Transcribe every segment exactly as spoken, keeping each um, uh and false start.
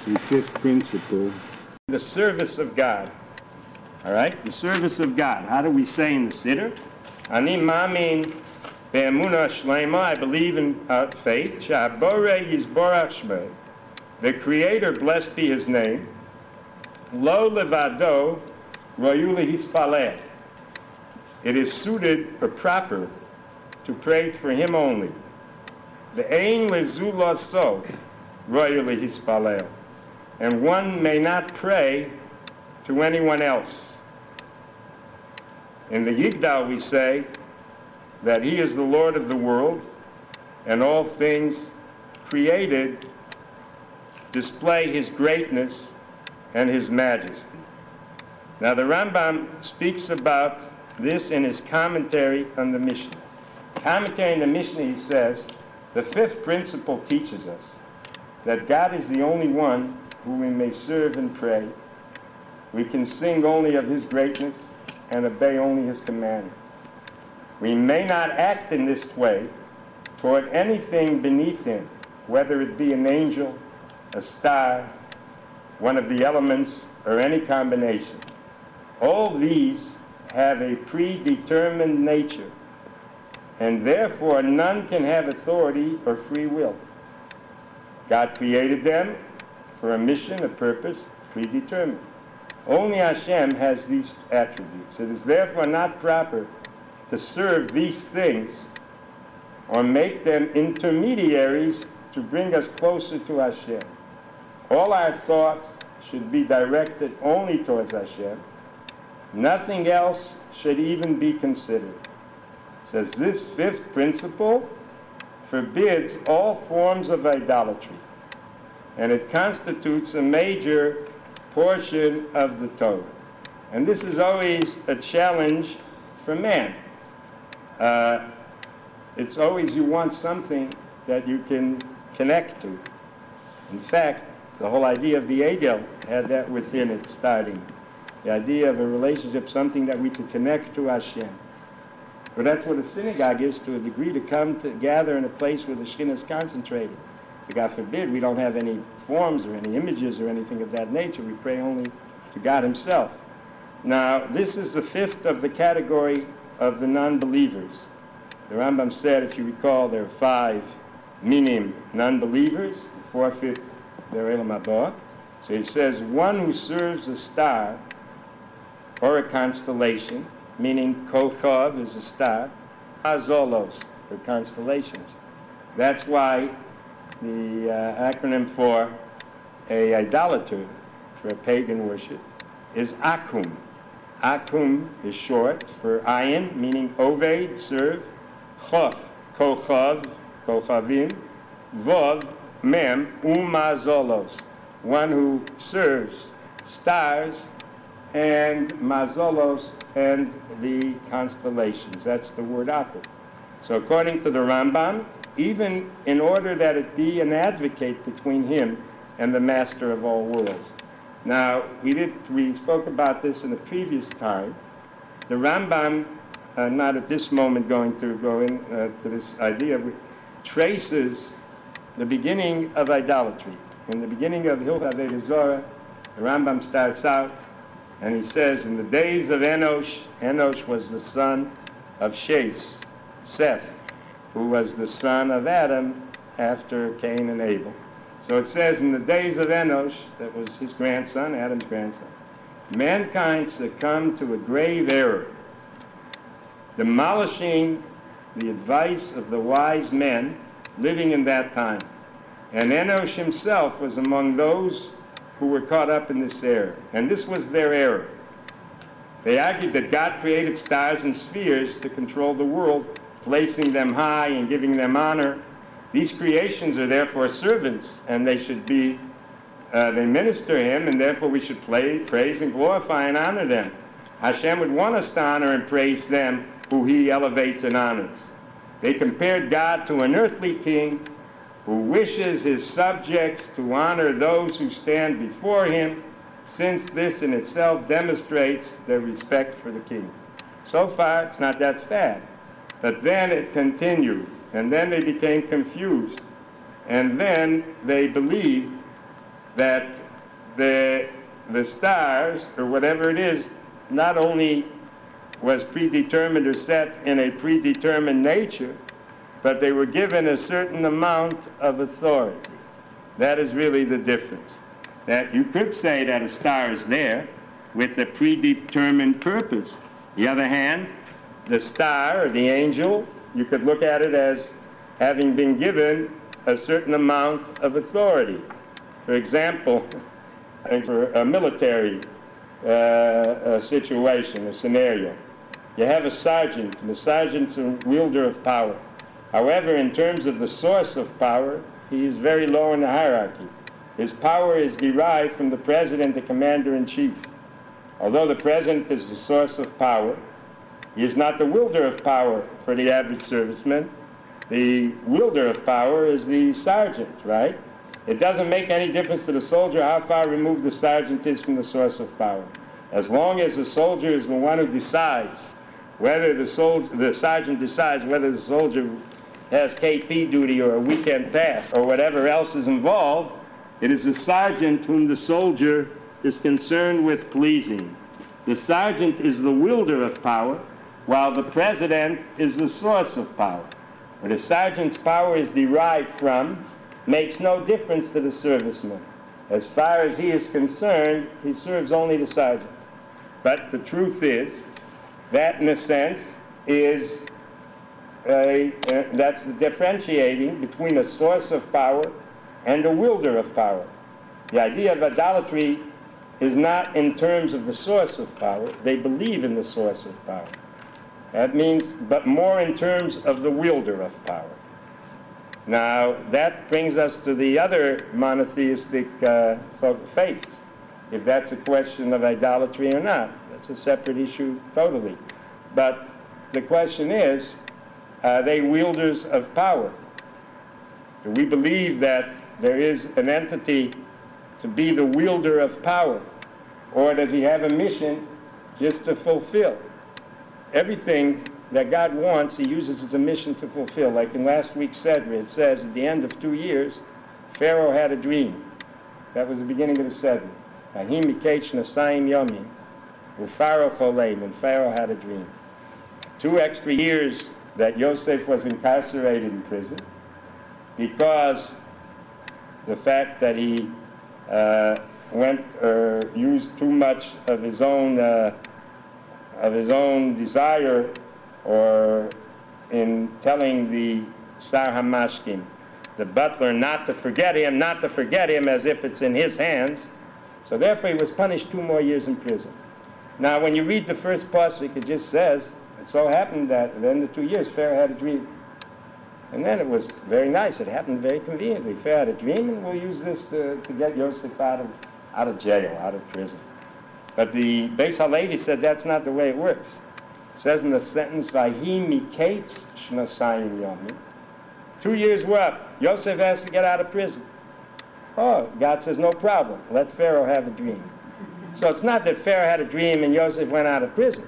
the fifth principle. The service of God. All right? The service of God. How do we say in the Siddur? Ani ma'amin be'emunah shlema. I believe in uh, faith. Sha'borei yizborach shmei. The Creator, blessed be His name. Lo levado royu lehispaleh. It is suited or proper to pray for Him only. Ve'ein lezulah so royu lehispaleh. And one may not pray to anyone else. In the Yigdal we say that He is the Lord of the world, and all things created display His greatness and His majesty. Now the Rambam speaks about this in his commentary on the Mishnah. Commentary on the Mishnah, he says, the fifth principle teaches us that God is the only one who we may serve and pray. We can sing only of His greatness and obey only His commandments. We may not act in this way toward anything beneath Him, whether it be an angel, a star, one of the elements, or any combination. All these have a predetermined nature, and therefore none can have authority or free will. God created them for a mission, a purpose, predetermined. Only Hashem has these attributes. It is therefore not proper to serve these things or make them intermediaries to bring us closer to Hashem. All our thoughts should be directed only towards Hashem. Nothing else should even be considered. It says this fifth principle forbids all forms of idolatry, and it constitutes a major portion of the Torah. And this is always a challenge for man. Uh, it's always you want something that you can connect to. In fact, the whole idea of the Egel had that within it starting. The idea of a relationship, something that we could connect to Hashem. But that's what a synagogue is to a degree, to come to gather in a place where the Shekhinah is concentrated. But God forbid we don't have any forms or any images or anything of that nature. We pray only to God Himself. Now, this is the fifth of the category of the non-believers. The Rambam said, if you recall, there are five minim non-believers, the four-fifth their Elam Haba. So he says, one who serves a star or a constellation, meaning Kochav is a star, Azolos for constellations. That's why the uh, acronym for a idolater, for a pagan worship, is Akum. Akum is short for Ayin, meaning Oved, serve, Chof, Kochav, Kochavim, Vov, Mem, Umazolos, one who serves stars and Mazolos and the constellations. That's the word Akum. So according to the Rambam, even in order that it be an advocate between him and the master of all worlds. Now, we did we spoke about this in the previous time. The Rambam, uh, not at this moment going to go into uh, this idea, traces the beginning of idolatry. In the beginning of Hilchot Avodah Zarah, the Rambam starts out and he says, in the days of Enosh, Enosh was the son of Shes, Seth, who was the son of Adam after Cain and Abel. So it says, in the days of Enosh, that was his grandson, Adam's grandson, mankind succumbed to a grave error, demolishing the advice of the wise men living in that time. And Enosh himself was among those who were caught up in this error. And this was their error. They argued that God created stars and spheres to control the world, placing them high and giving them honor. These creations are therefore servants, and they should be, uh, they minister Him, and therefore we should play, praise and glorify and honor them. Hashem would want us to honor and praise them who He elevates and honors. They compared God to an earthly king who wishes his subjects to honor those who stand before him, since this in itself demonstrates their respect for the king. So far, it's not that bad. But then it continued, and then they became confused, and then they believed that the, the stars, or whatever it is, not only was predetermined or set in a predetermined nature, but they were given a certain amount of authority. That is really the difference. That you could say that a star is there with a predetermined purpose. On the other hand, the star, or the angel, you could look at it as having been given a certain amount of authority. For example, for a military uh, a situation, a scenario, you have a sergeant, and the sergeant's a wielder of power. However, in terms of the source of power, he is very low in the hierarchy. His power is derived from the president, the commander-in-chief. Although the president is the source of power, he is not the wielder of power for the average serviceman. The wielder of power is the sergeant, right? It doesn't make any difference to the soldier how far removed the sergeant is from the source of power. As long as the soldier is the one who decides whether the, sol the sergeant decides whether the soldier has K P duty or a weekend pass or whatever else is involved, it is the sergeant whom the soldier is concerned with pleasing. The sergeant is the wielder of power, while the president is the source of power. Where the sergeant's power is derived from makes no difference to the serviceman. As far as he is concerned, he serves only the sergeant. But the truth is, that in a sense is a, uh, that's the differentiating between a source of power and a wielder of power. The idea of idolatry is not in terms of the source of power. They believe in the source of power. That means, but more in terms of the wielder of power. Now, that brings us to the other monotheistic uh, sort of faiths, if that's a question of idolatry or not. That's a separate issue totally. But the question is, are they wielders of power? Do we believe that there is an entity to be the wielder of power? Or does he have a mission just to fulfill? Everything that God wants, he uses as a mission to fulfill. Like in last week's Sedra, it says at the end of two years, Pharaoh had a dream. That was the beginning of the Sedra. Ahim Mikech Nasayim Yomim, Ufaro Choleim, and Pharaoh had a dream. Two extra years that Yosef was incarcerated in prison because the fact that he uh, went or uh, used too much of his own uh, of his own desire, or in telling the Sar HaMashkim, the butler, not to forget him, not to forget him as if it's in his hands. So therefore he was punished two more years in prison. Now when you read the first pasuk, it just says, it so happened that at the end of two years, Pharaoh had a dream. And then it was very nice. It happened very conveniently. Pharaoh had a dream, and we'll use this to, to get Yosef out of, out of jail, out of prison. But the Beis HaLevi said that's not the way it works. It says in the sentence, Vahi miketz shnasayim yomim. Two years were up. Yosef has to get out of prison. Oh, God says, no problem. Let Pharaoh have a dream. So it's not that Pharaoh had a dream and Yosef went out of prison.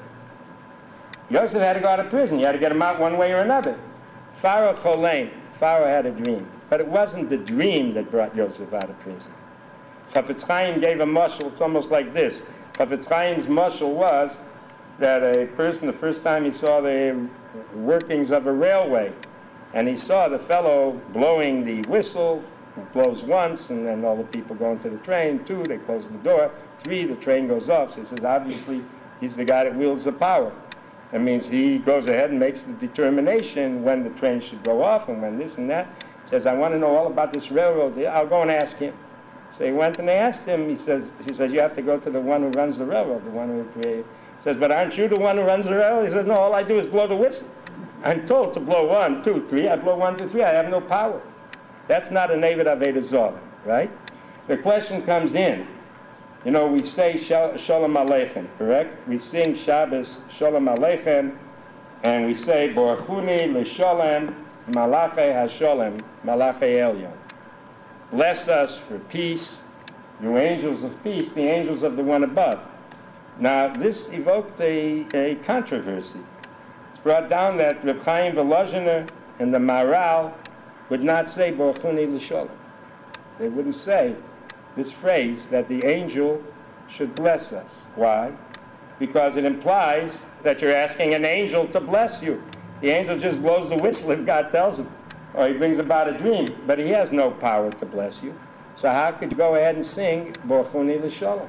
Yosef had to go out of prison. You had to get him out one way or another. Pharaoh Choleim, Pharaoh had a dream. But it wasn't the dream that brought Yosef out of prison. Chafetz Chaim gave a mashal. It's almost like this. Chafetz Chaim's mashal was that a person, the first time he saw the workings of a railway, and he saw the fellow blowing the whistle, who blows once, and then all the people go into the train. Two, they close the door. Three, the train goes off. So he says, obviously, he's the guy that wields the power. That means he goes ahead and makes the determination when the train should go off and when this and that. He says, I want to know all about this railroad. I'll go and ask him. So he went and they asked him. He says, he says, you have to go to the one who runs the railroad, the one who created. He says, but aren't you the one who runs the railroad? He says, no, all I do is blow the whistle. I'm told to blow one, two, three. I blow one, two, three. I have no power. That's not a Nevid Aveda Zorah, right? The question comes in. You know, we say Shalom Aleichem, correct? We sing Shabbos Shalom Aleichem, and we say Borachuni L'Sholem Malachei HaSholem Malachei Elyon. Bless us for peace, you angels of peace, the angels of the one above. Now, this evoked a, a controversy. It's brought down that Reb Chaim Volozhiner and the Maharal would not say Borachuni L'Sholem. They wouldn't say this phrase that the angel should bless us. Why? Because it implies that you're asking an angel to bless you. The angel just blows the whistle if God tells him, or he brings about a dream, but he has no power to bless you. So how could you go ahead and sing Borchuni L'Shalom?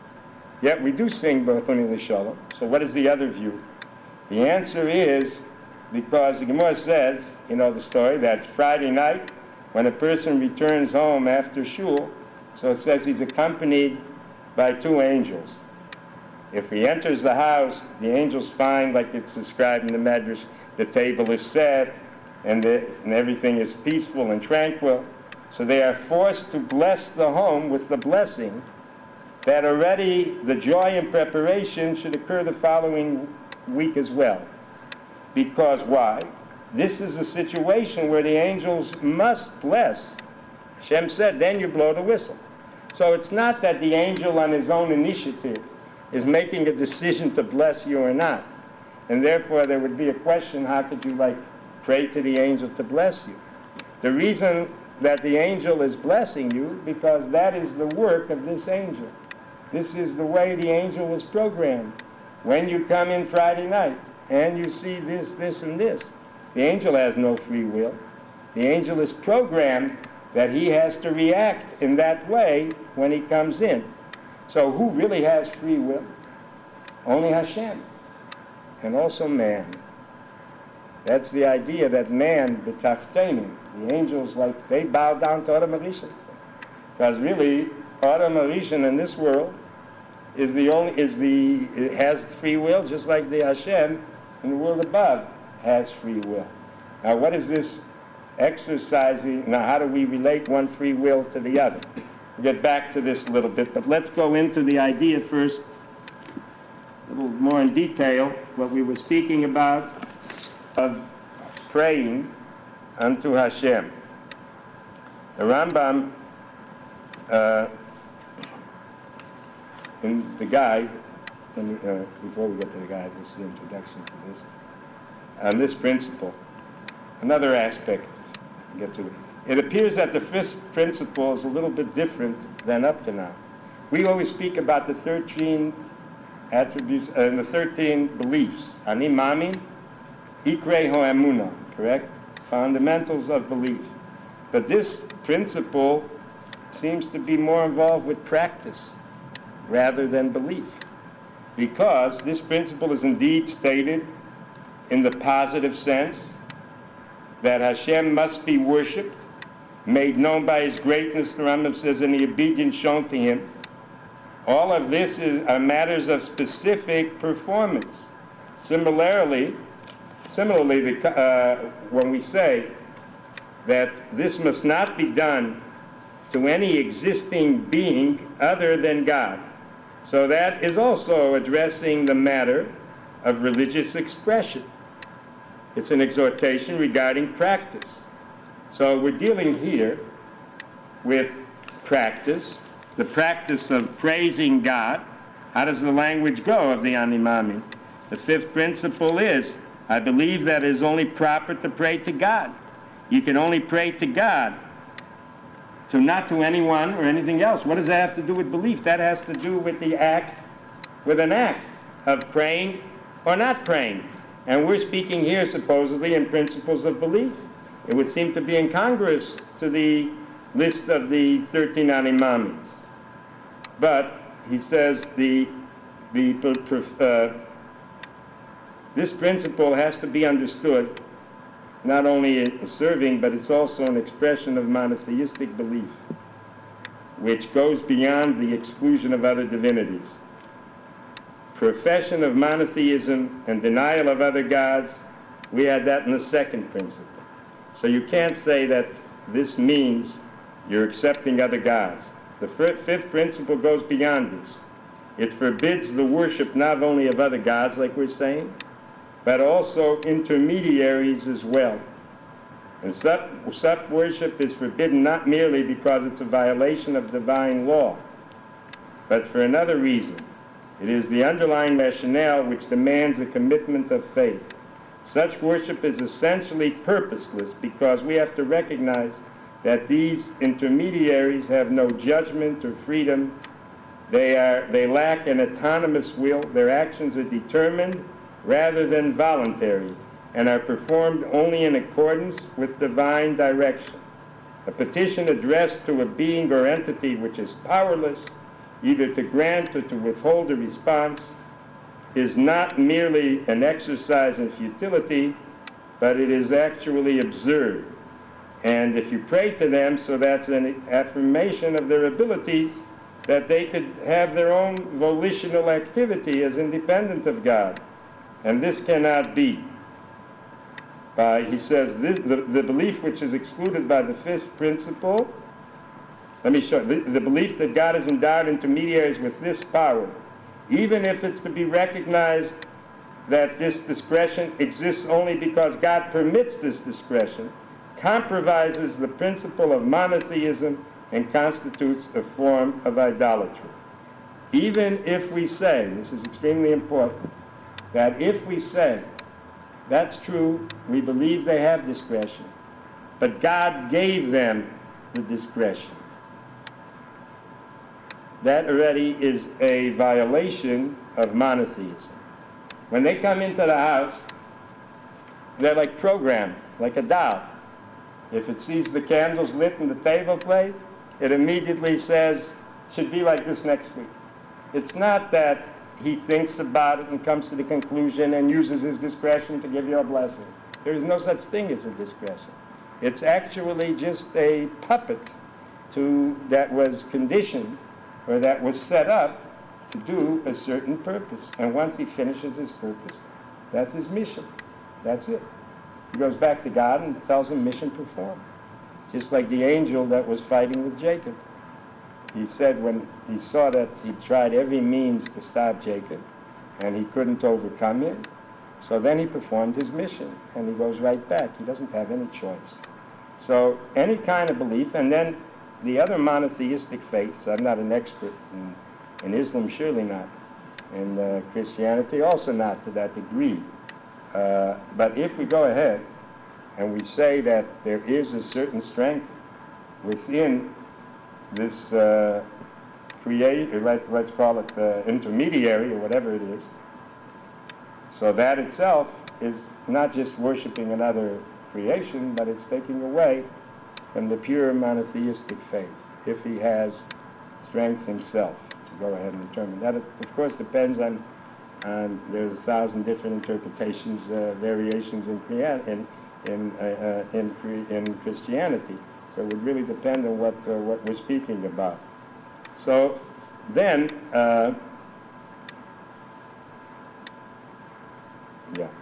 Yet we do sing Borchuni L'Shalom. So what is the other view? The answer is because the Gemara says, you know the story, that Friday night when a person returns home after shul, so it says he's accompanied by two angels. If he enters the house, the angels find, like it's described in the Medrash, the table is set and, the, and everything is peaceful and tranquil. So they are forced to bless the home with the blessing that already the joy and preparation should occur the following week as well. Because why? This is a situation where the angels must bless. Hashem said, then you blow the whistle. So it's not that the angel on his own initiative is making a decision to bless you or not. And therefore there would be a question, how could you like pray to the angel to bless you? The reason that the angel is blessing you, because that is the work of this angel. This is the way the angel was programmed. When you come in Friday night and you see this, this, and this, the angel has no free will. The angel is programmed that he has to react in that way when he comes in. So who really has free will? Only Hashem, and also man. That's the idea that man, b'tachtenim, the angels, like, they bow down to Adam Arishan. Because really, Adam Arishan in this world is the only, is the, it has free will, just like the Hashem in the world above has free will. Now what is this exercising? Now how do we relate one free will to the other? We'll get back to this a little bit, but let's go into the idea first, a little more in detail, what we were speaking about of praying unto Hashem. The Rambam, uh, in the guide, let me, uh, before we get to the guide, this is the introduction to this, on this principle, another aspect, get to it. It appears that the fifth principle is a little bit different than up to now. We always speak about the thirteen attributes, uh, the thirteen beliefs, Ani Mamin, Ikrei Ho'emuna, correct? Fundamentals of belief. But this principle seems to be more involved with practice rather than belief, because this principle is indeed stated in the positive sense that Hashem must be worshipped, made known by his greatness, the Rambam says, and the obedience shown to him. All of this is, are matters of specific performance. Similarly, similarly, the, uh, when we say that this must not be done to any existing being other than God, so that is also addressing the matter of religious expression. It's an exhortation regarding practice. So we're dealing here with practice, the practice of praising God. How does the language go of the Ani Mamin? The fifth principle is, I believe that it is only proper to pray to God. You can only pray to God, to not to anyone or anything else. What does that have to do with belief? That has to do with the act, with an act of praying or not praying. And we're speaking here supposedly in principles of belief. It would seem to be incongruous to the list of the thirteen Ani Mamins. But he says the, the, uh, this principle has to be understood not only in serving, but it's also an expression of monotheistic belief, which goes beyond the exclusion of other divinities. Profession of monotheism and denial of other gods, we had that in the second principle. So you can't say that this means you're accepting other gods. The fifth principle goes beyond this. It forbids the worship not only of other gods, like we're saying, but also intermediaries as well. And such, such worship is forbidden not merely because it's a violation of divine law, but for another reason. It is the underlying rationale which demands a commitment of faith. Such worship is essentially purposeless because we have to recognize that these intermediaries have no judgment or freedom. They, are, they lack an autonomous will. Their actions are determined rather than voluntary and are performed only in accordance with divine direction. A petition addressed to a being or entity which is powerless either to grant or to withhold a response is not merely an exercise in futility, but it is actually absurd. And if you pray to them, so that's an affirmation of their ability that they could have their own volitional activity as independent of God. And this cannot be. By, he says, this, the, the belief which is excluded by the fifth principle, let me show you, the, the belief that God has endowed intermediaries with this power, even if it's to be recognized that this discretion exists only because God permits this discretion, compromises the principle of monotheism and constitutes a form of idolatry. Even if we say, this is extremely important, that if we say, that's true, we believe they have discretion, but God gave them the discretion, that already is a violation of monotheism. When they come into the house, they're like programmed, like a doll. If it sees the candles lit in the table plate, it immediately says, should be like this next week. It's not that he thinks about it and comes to the conclusion and uses his discretion to give you a blessing. There is no such thing as a discretion. It's actually just a puppet to, that was conditioned or that was set up to do a certain purpose. And once he finishes his purpose, that's his mission. That's it. He goes back to God and tells him mission performed. Just like the angel that was fighting with Jacob. He said when he saw that he tried every means to stop Jacob and he couldn't overcome him, so then he performed his mission and he goes right back. He doesn't have any choice. So any kind of belief, and then the other monotheistic faiths, I'm not an expert in, in Islam, surely not. In uh, Christianity, also not to that degree. Uh, but if we go ahead and we say that there is a certain strength within this uh, create, or let's, let's call it uh, intermediary, or whatever it is, so that itself is not just worshiping another creation, but it's taking away from the pure monotheistic faith, if he has strength himself to go ahead and determine. That, of course, depends on, on there's a thousand different interpretations, uh, variations in, in, in, uh, uh, in, in Christianity. So it would really depend on what, uh, what we're speaking about. So then, uh, yeah.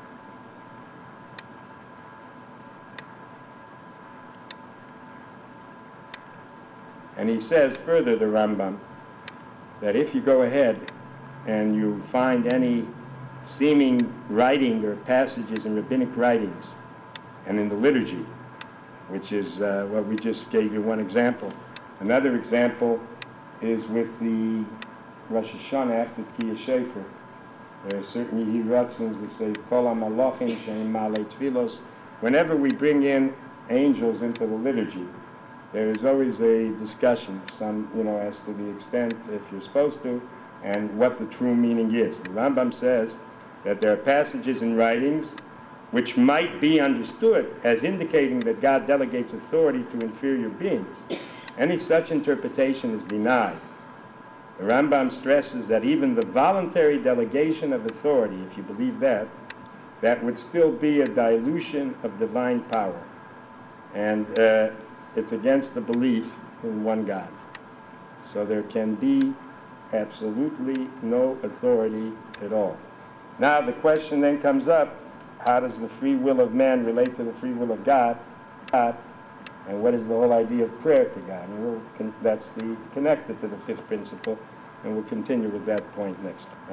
And he says further, the Rambam, that if you go ahead and you find any seeming writing or passages in rabbinic writings and in the liturgy, which is uh, what we just gave you one example. Another example is with the Rosh Hashanah after Tkiyah Shofar. There are certain Yehiratzins, we say, Kol HaMalachim She'im Malei Tfilos. Whenever we bring in angels into the liturgy, there is always a discussion, some, you know, as to the extent, if you're supposed to, and what the true meaning is. The Rambam says that there are passages in writings which might be understood as indicating that God delegates authority to inferior beings. Any such interpretation is denied. The Rambam stresses that even the voluntary delegation of authority, if you believe that, that would still be a dilution of divine power. And uh, it's against the belief in one God. So there can be absolutely no authority at all. Now the question then comes up, how does the free will of man relate to the free will of God? God, and what is the whole idea of prayer to God? And we'll con- that's the connected to the fifth principle, and we'll continue with that point next time.